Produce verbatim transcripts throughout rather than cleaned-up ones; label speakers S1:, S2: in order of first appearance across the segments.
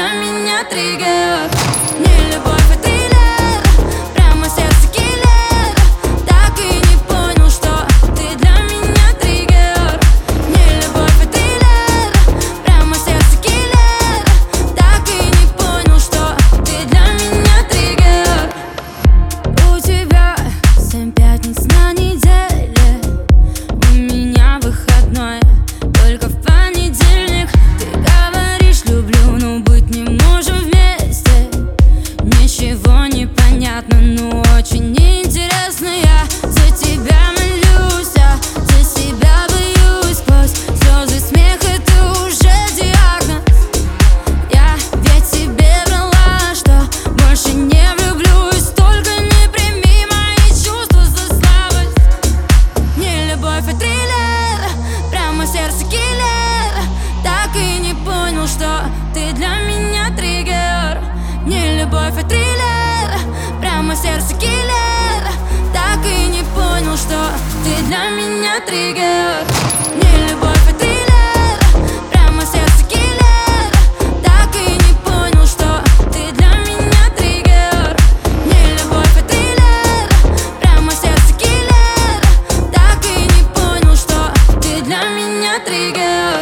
S1: для меня триггер. Не любовь, а триллер, прямо сердце киллер. Так и не понял, что ты для меня триггер. Не любовь, а триллер, прямо сердце киллер. Так и не понял, что ты для меня триггер. У тебя семь пятниц на неделе, у меня выходной только в понедельник. Ты говоришь люблю, но быть не можем вместе. Ничего не понятно, но очень интересно. Я за тебя молюсь, а за себя боюсь. Сквозь слезы, смех, это уже диагноз. Я ведь тебе врала, что больше не влюблюсь. Только не прими мои чувства за слабость. Не любовь, а триллер, прямо сердце киллер. Так и не понял, что ты для меня триггер. Не любовь, а триллер, прямо сердце киллер. Так и не понял, что ты для меня триггер. Не любовь, а триллер, прямо сердце киллер. Так и не понял, что ты для меня триггер. Не любовь, а триллер, прямо сердце киллер. Так и не понял, что ты для меня триггер.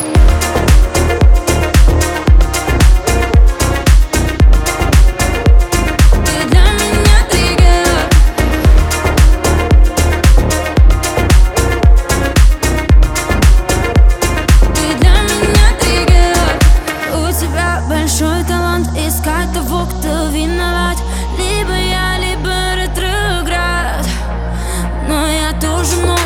S1: Большой талант искать того, кто виноват. Либо я, либо ретроград. Но я тоже много